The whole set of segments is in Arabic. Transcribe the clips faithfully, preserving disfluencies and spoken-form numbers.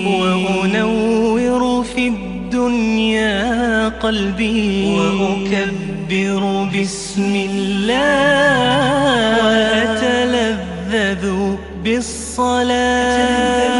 وأنور في الدنيا قلبي وأكبر بسم الله وأتلذذ بالصلاة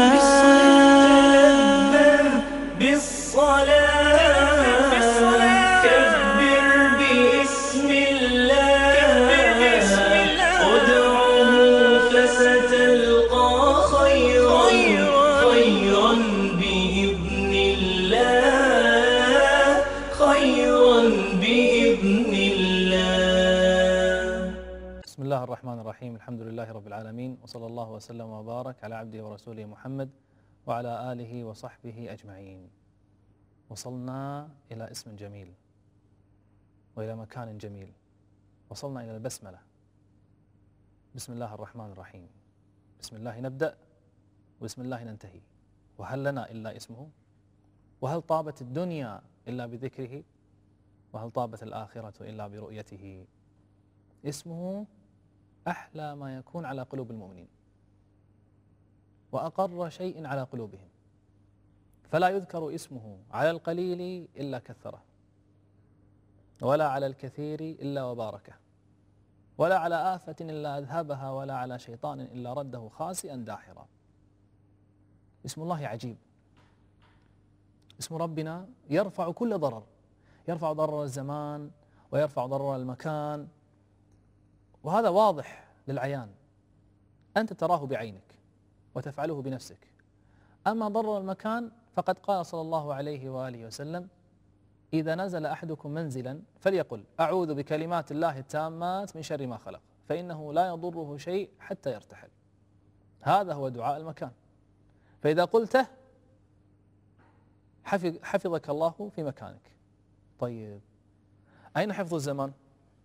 بسم الله الرحمن الرحيم. الحمد لله رب العالمين، وصلى الله وسلم وبارك على عبده ورسوله محمد وعلى آله وصحبه أجمعين. وصلنا إلى اسم جميل وإلى مكان جميل، وصلنا إلى البسملة. بسم الله الرحمن الرحيم. بسم الله نبدأ وبسم الله ننتهي. وهل لنا إلا اسمه؟ وهل طابت الدنيا إلا بذكره؟ وهل طابت الآخرة إلا برؤيته؟ اسمه أحلى ما يكون على قلوب المؤمنين، وأقر شيء على قلوبهم، فلا يذكر اسمه على القليل إلا كثره، ولا على الكثير إلا وباركه، ولا على آفة إلا أذهبها، ولا على شيطان إلا رده خاسئا داحرا. اسم الله عجيب. اسم ربنا يرفع كل ضرر، يرفع ضرر الزمان ويرفع ضرر المكان، وهذا واضح للعيان، أنت تراه بعينك وتفعله بنفسك. أما ضرر المكان فقد قال صلى الله عليه وآله وسلم: إذا نزل أحدكم منزلا فليقل أعوذ بكلمات الله التامات من شر ما خلق، فإنه لا يضره شيء حتى يرتحل. هذا هو دعاء المكان، فإذا قلته حفظك الله في مكانك. طيب، أين حفظ الزمان؟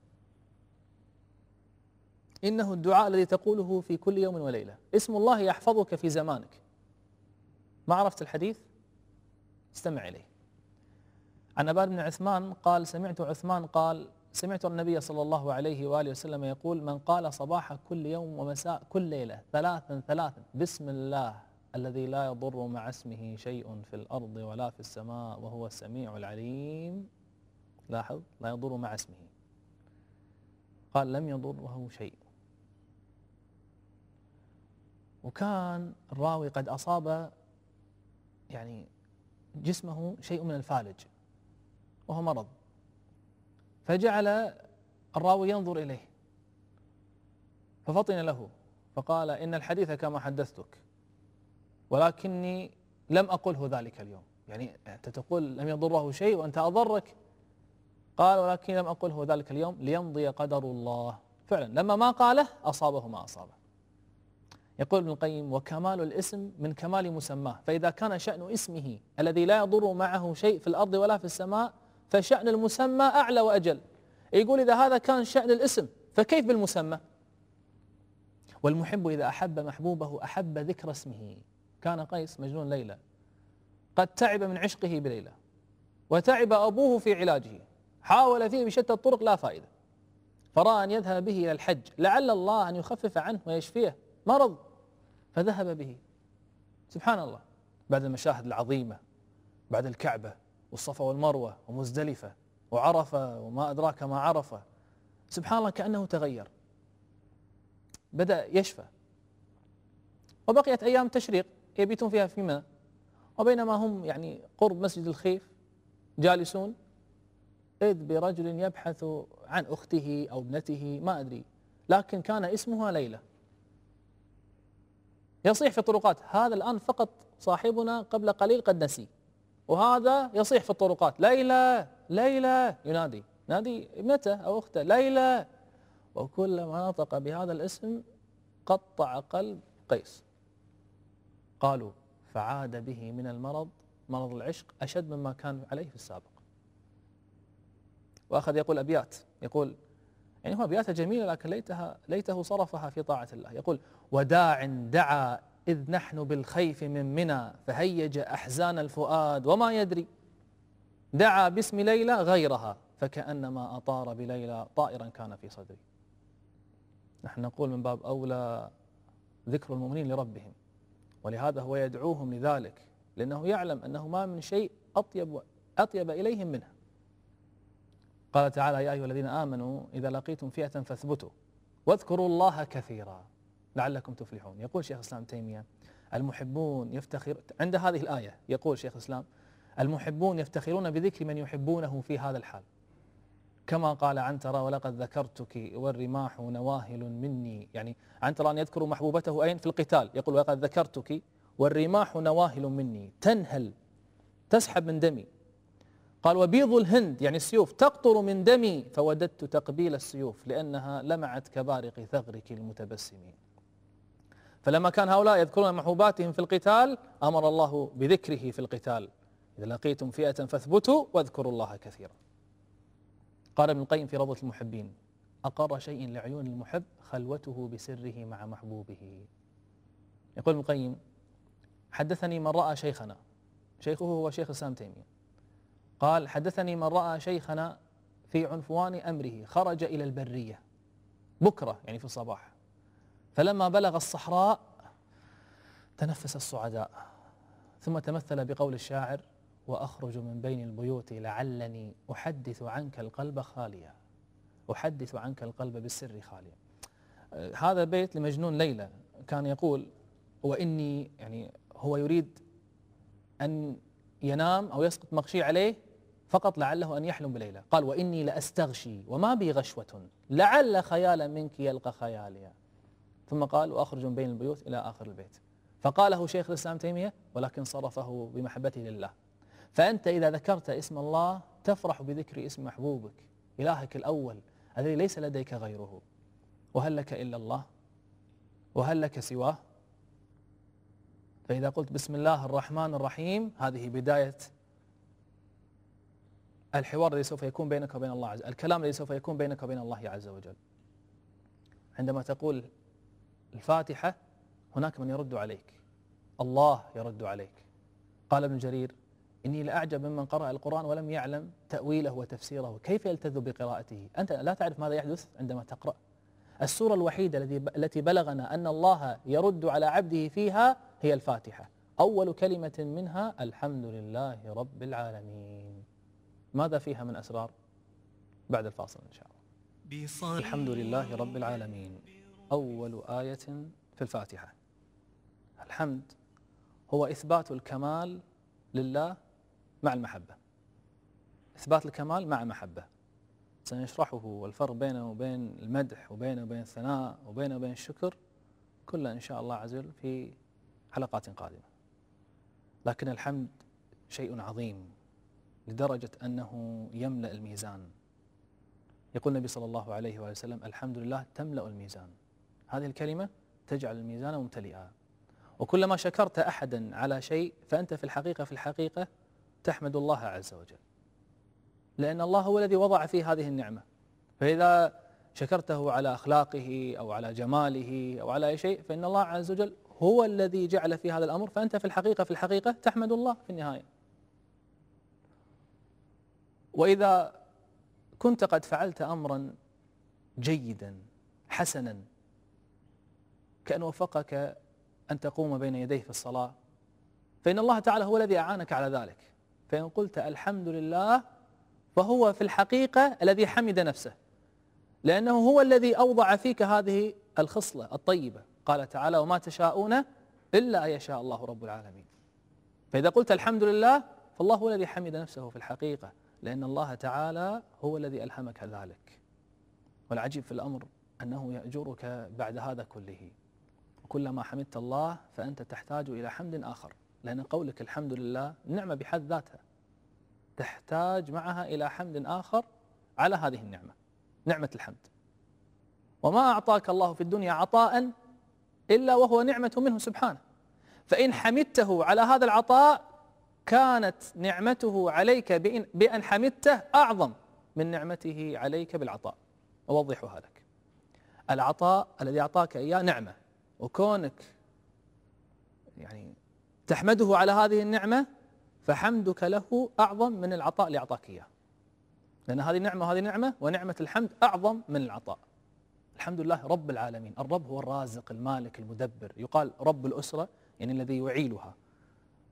إنه الدعاء الذي تقوله في كل يوم وليلة. اسم الله يحفظك في زمانك. ما عرفت الحديث؟ استمع إليه. عن أبان بن عثمان قال: سمعت عثمان قال سمعت النبي صلى الله عليه وآله وسلم يقول: من قال صباح كل يوم ومساء كل ليلة ثلاثا ثلاثا بسم الله الذي لا يضر مع اسمه شيء في الأرض ولا في السماء وهو السميع العليم. لاحظ، لا يضر مع اسمه، قال لم يضره شيء. وكان الراوي قد أصاب يعني جسمه شيء من الفالج وهو مرض، فجعل الراوي ينظر إليه ففطن له فقال: إن الحديث كما حدثتك، ولكني لم أقله ذلك اليوم. يعني أنت تقول لم يضره شيء وأنت أضرك. قال: ولكن لم أقله ذلك اليوم ليمضي قدر الله. فعلا لما ما قاله أصابه ما أصابه. يقول ابن القيم: وكمال الاسم من كمال مسماه، فإذا كان شأن اسمه الذي لا يضر معه شيء في الأرض ولا في السماء فشأن المسمى أعلى وأجل. يقول إذا هذا كان شأن الاسم فكيف بالمسمى؟ والمحب إذا أحب محبوبه أحب ذكر اسمه. كان قيس مجنون ليلى قد تعب من عشقه بليلى، وتعب أبوه في علاجه، حاول فيه بشتى الطرق لا فائدة، فرأى أن يذهب به إلى الحج لعل الله أن يخفف عنه ويشفيه مرض، فذهب به. سبحان الله، بعد المشاهد العظيمة، بعد الكعبة والصفا والمروة ومزدلفة وعرفة وما أدراك ما عرفة، سبحان الله كأنه تغير، بدأ يشفى. وبقيت أيام تشريق يبيتون فيها في منى، وبينما هم يعني قرب مسجد الخيف جالسون، إذ برجل يبحث عن أخته أو ابنته ما أدري، لكن كان اسمها ليلى، يصيح في الطرقات. هذا الآن فقط صاحبنا قبل قليل قد نسي، وهذا يصيح في الطرقات: ليلى ليلى، ينادي نادي ابنته أو أخته: ليلى. وكلما نطق بهذا الاسم قطع قلب قيس. قالوا: فعاد به من المرض، مرض العشق، أشد مما كان عليه في السابق. وأخذ يقول أبيات، يقول يعني هو أبيات جميلة لكن ليتها ليته صرفها في طاعة الله. يقول: وداع دعا إذ نحن بالخيف من منى، فهيج أحزان الفؤاد وما يدري، دعا باسم ليلى غيرها، فكأنما أطار بليلى طائرا كان في صدري. نحن نقول من باب أولى ذكر المؤمنين لربهم، ولهذا هو يدعوهم لذلك، لأنه يعلم أنه ما من شيء أطيب أطيب إليهم منها. قال تعالى: يا أيها الذين آمنوا إذا لقيتم فئة فاثبتوا واذكروا الله كثيرا لعلكم تفلحون. يقول شيخ الإسلام تيمية: المحبون يفتخر عند هذه الآية، يقول شيخ الإسلام: المحبون يفتخرون بذكر من يحبونه في هذا الحال، كما قال عنترة: ولقد ذكرتك والرماح نواهل مني. يعني عنترة أن يذكر محبوبته أين؟ في القتال، يقول: ولقد ذكرتك والرماح نواهل مني، تنهل تسحب من دمي. قال: وبيض الهند يعني السيوف تقطر من دمي، فوددت تقبيل السيوف لأنها لمعت كبارق ثغرك المتبسمين. فلما كان هؤلاء يذكرون محبوباتهم في القتال أمر الله بذكره في القتال: إذا لقيتم فئة فاثبتوا واذكروا الله كثيرا. قال ابن القيم في روضة المحبين: أقر شيء لعيون المحب خلوته بسره مع محبوبه. يقول ابن القيم: حدثني من رأى شيخنا، شيخه هو شيخ الإسلام تيمية، قال: حدثني من رأى شيخنا في عنفوان أمره خرج إلى البرية بكرة يعني في الصباح، فلما بلغ الصحراء تنفس الصعداء، ثم تمثل بقول الشاعر: وأخرج من بين البيوت لعلني أحدث عنك القلب خاليا، أحدث عنك القلب بالسر خاليا. هذا بيت لمجنون ليلى، كان يقول: وإني، يعني هو يريد أن ينام أو يسقط مغشي عليه فقط لعله أن يحلم بليلى. قال: وإني لأستغشي وما بي غشوة لعل خيالا منك يلقى خياليا. ثم قال: وأخرج من بين البيوت إلى آخر البيت. فقاله شيخ الإسلام تيمية: ولكن صرفه بمحبته لله. فأنت إذا ذكرت اسم الله تفرح بذكر اسم محبوبك إلهك الأول الذي ليس لديك غيره. وهل لك إلا الله؟ وهل لك سواه؟ فإذا قلت بسم الله الرحمن الرحيم هذه بداية الحوار الذي سوف يكون بينك وبين الله عز وجل، الكلام الذي سوف يكون بينك وبين الله عز وجل. عندما تقول الفاتحة هناك من يرد عليك، الله يرد عليك. قال ابن جرير: إني لأعجب ممن قرأ القرآن ولم يعلم تأويله وتفسيره، كيف يلتذ بقراءته؟ أنت لا تعرف ماذا يحدث عندما تقرأ. السورة الوحيدة التي بلغنا أن الله يرد على عبده فيها هي الفاتحة، أول كلمة منها الحمد لله رب العالمين. ماذا فيها من أسرار؟ بعد الفاصل إن شاء الله. الحمد لله رب العالمين أول آية في الفاتحة. الحمد هو إثبات الكمال لله مع المحبة، إثبات الكمال مع محبة. سنشرحه والفرق بينه وبين المدح وبينه وبين الثناء وبينه وبين الشكر كله إن شاء الله عز وجل في حلقات قادمة. لكن الحمد شيء عظيم لدرجة أنه يملأ الميزان. يقول النبي صلى الله عليه وسلم: الحمد لله تملأ الميزان. هذه الكلمة تجعل الميزان ممتلئا، وكلما شكرت أحدا على شيء فأنت في الحقيقة في الحقيقة تحمد الله عز وجل، لأن الله هو الذي وضع فيه هذه النعمة. فإذا شكرته على أخلاقه أو على جماله أو على أي شيء فإن الله عز وجل هو الذي جعل في هذا الأمر، فأنت في الحقيقة في الحقيقة تحمد الله في النهاية. وإذا كنت قد فعلت أمرا جيدا حسنا كأن وفقك أن تقوم بين يديه في الصلاة، فإن الله تعالى هو الذي أعانك على ذلك. فإن قلت الحمد لله فهو في الحقيقة الذي حمد نفسه، لأنه هو الذي أوضع فيك هذه الخصلة الطيبة. قال تعالى: وما تشاءون إلا أن يشاء الله رب العالمين. فإذا قلت الحمد لله فالله هو الذي حمد نفسه في الحقيقة، لأن الله تعالى هو الذي ألهمك ذلك. والعجيب في الأمر أنه يأجرك بعد هذا كله، وكلما حمدت الله فأنت تحتاج إلى حمد آخر، لأن قولك الحمد لله نعمة بحد ذاتها، تحتاج معها إلى حمد آخر على هذه النعمة، نعمة الحمد. وما أعطاك الله في الدنيا عطاء إلا وهو نعمة منه سبحانه، فإن حمدته على هذا العطاء كانت نعمته عليك بإن, بأن حمدته أعظم من نعمته عليك بالعطاء. أوضحها لك. العطاء الذي أعطاك إياه نعمة، وكونك يعني تحمده على هذه النعمة فحمدك له أعظم من العطاء اللي أعطاك إياه، لأن هذه نعمة وهذه نعمة، ونعمة الحمد أعظم من العطاء. الحمد لله رب العالمين. الرب هو الرازق المالك المدبر. يقال رب الأسرة يعني الذي يعيلها،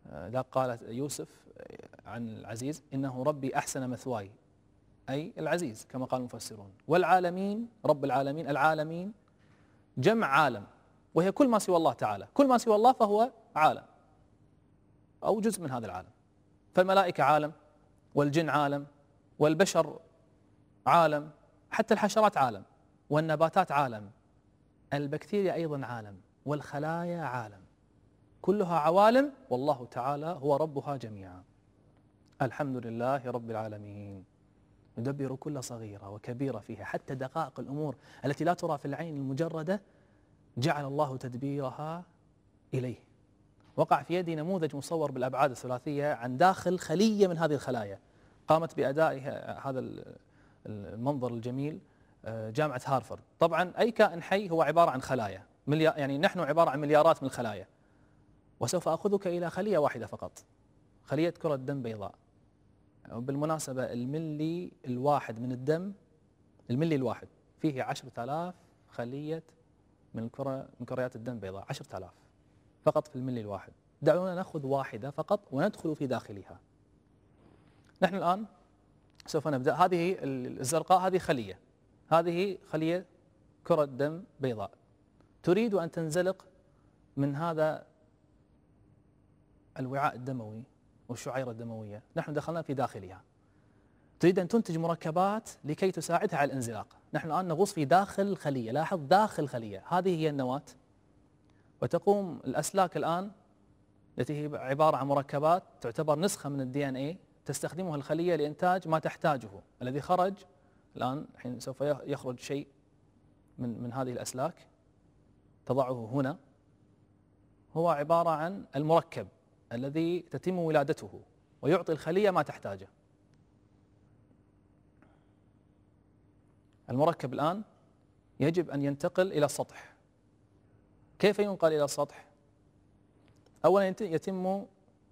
لا قال يوسف عن العزيز إنه ربي أحسن مثواي، أي العزيز كما قال المفسرون. والعالمين رب العالمين، العالمين جمع عالم وهي كل ما سوى الله تعالى، كل ما سوى الله فهو عالم أو جزء من هذا العالم. فالملائكة عالم، والجن عالم، والبشر عالم، حتى الحشرات عالم، والنباتات عالم، البكتيريا أيضا عالم، والخلايا عالم، كلها عوالم، والله تعالى هو ربها جميعا. الحمد لله رب العالمين، يدبر كل صغيرة وكبيرة فيها، حتى دقائق الأمور التي لا ترى في العين المجردة جعل الله تدبيرها إليه. وقع في يدي نموذج مصور بالأبعاد الثلاثية عن داخل خلية من هذه الخلايا، قامت بأداء هذا المنظر الجميل جامعة هارفارد. طبعا أي كائن حي هو عبارة عن خلايا، يعني نحن عبارة عن مليارات من الخلايا، وسوف أخذك إلى خلية واحدة فقط، خلية كرة دم بيضاء. بالمناسبة الملي الواحد من الدم، الملي الواحد فيه عشرة آلاف خلية من الكرة من كريات الدم بيضاء، عشرة آلاف فقط في الملي الواحد. دعونا نأخذ واحدة فقط وندخل في داخلها. نحن الآن سوف نبدأ. هذه الزرقاء هذه خلية، هذه خلية كرة دم بيضاء، تريد أن تنزلق من هذا الوعاء الدموي والشعيرة الدموية. نحن دخلنا في داخلها، تريد أن تنتج مركبات لكي تساعدها على الانزلاق. نحن الآن نغوص في داخل الخلية، لاحظ داخل خلية، هذه هي النواة، وتقوم الأسلاك الآن التي هي عبارة عن مركبات تعتبر نسخة من الدي ان اي تستخدمها الخلية لإنتاج ما تحتاجه. الذي خرج الآن الحين سوف يخرج شيء من من هذه الأسلاك تضعه هنا، هو عبارة عن المركب الذي تتم ولادته ويعطي الخلية ما تحتاجه. المركب الآن يجب أن ينتقل إلى السطح. كيف ينقل إلى السطح؟ أولا يتم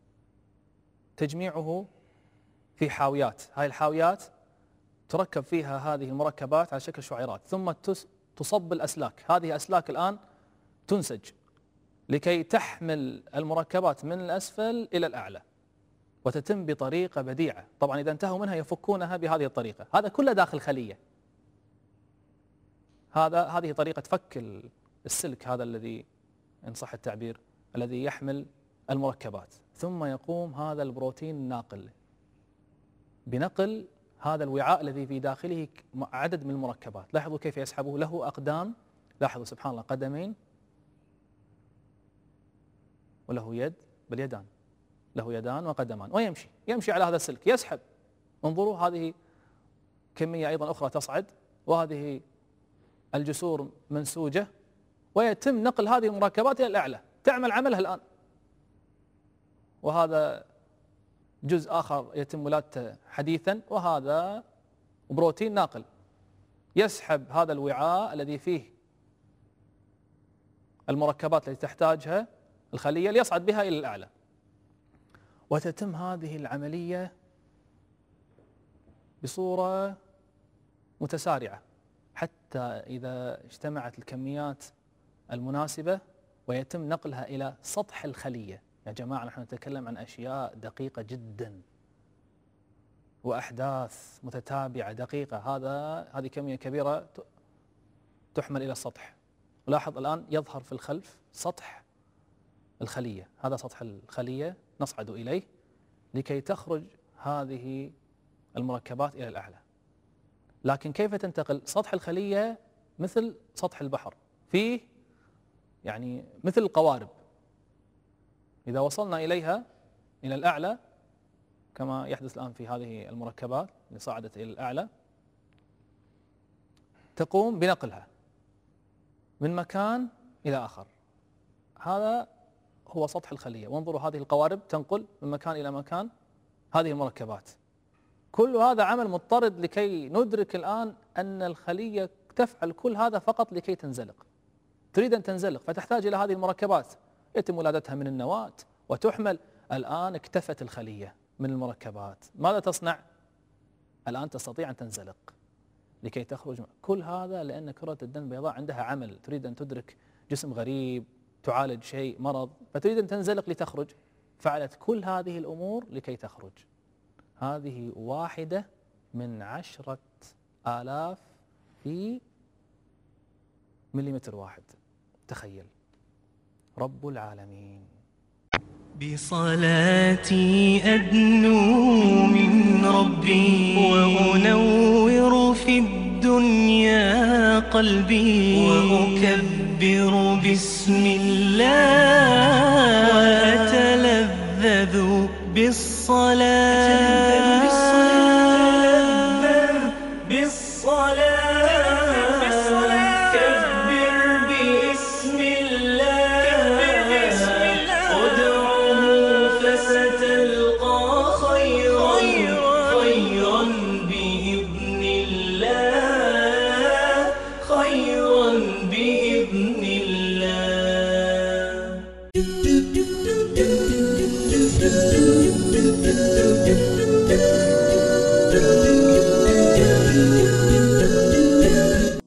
تجميعه في حاويات، هذه الحاويات تركب فيها هذه المركبات على شكل شعيرات، ثم تصب الأسلاك. هذه أسلاك الآن تنسج لكي تحمل المركبات من الأسفل إلى الأعلى، وتتم بطريقة بديعة. طبعا إذا انتهوا منها يفكونها بهذه الطريقة. هذا كله داخل خلية. هذا هذه طريقة فك السلك هذا الذي إن صح التعبير الذي يحمل المركبات. ثم يقوم هذا البروتين الناقل بنقل هذا الوعاء الذي في داخله عدد من المركبات. لاحظوا كيف يسحبه، له أقدام، لاحظوا سبحان الله، قدمين وله يد، بل يدان، له يدان وقدمان، ويمشي يمشي على هذا السلك يسحب. انظروا هذه كمية أيضا أخرى تصعد، وهذه الجسور منسوجة، ويتم نقل هذه المركبات إلى الأعلى تعمل عملها الآن. وهذا جزء آخر يتم ولادته حديثا، وهذا بروتين ناقل يسحب هذا الوعاء الذي فيه المركبات التي تحتاجها الخلية ليصعد بها إلى الأعلى. وتتم هذه العملية بصورة متسارعة حتى إذا اجتمعت الكميات المناسبة ويتم نقلها إلى سطح الخلية. يا جماعة نحن نتكلم عن أشياء دقيقة جدا وأحداث متتابعة دقيقة. هذا هذه كمية كبيرة تحمل إلى السطح. ولاحظ الآن يظهر في الخلف سطح الخلية، هذا سطح الخلية نصعد إليه لكي تخرج هذه المركبات إلى الأعلى. لكن كيف تنتقل؟ سطح الخلية مثل سطح البحر، فيه يعني مثل القوارب، إذا وصلنا إليها إلى الأعلى كما يحدث الآن في هذه المركبات اللي صعدت إلى الأعلى، تقوم بنقلها من مكان إلى آخر. هذا هو سطح الخلية. وانظروا هذه القوارب تنقل من مكان إلى مكان هذه المركبات. كل هذا عمل مضطرد لكي ندرك الآن أن الخلية تفعل كل هذا فقط لكي تنزلق. تريد أن تنزلق فتحتاج إلى هذه المركبات، يتم ولادتها من النواة وتحمل. الآن اكتفت الخلية من المركبات، ماذا تصنع؟ الآن تستطيع أن تنزلق لكي تخرج. كل هذا لأن كرة الدم البيضاء عندها عمل، تريد أن تدرك جسم غريب، تعالج شيء مرض، فتريد أن تنزلق لتخرج، فعلت كل هذه الأمور لكي تخرج. هذه واحدة من عشرة آلاف في مليمتر واحد. تخيل رب العالمين. بصلاتي أدنو من ربي وأنور في الدنيا قلبي وأكبر بسم الله وأتلذذ بالصلاة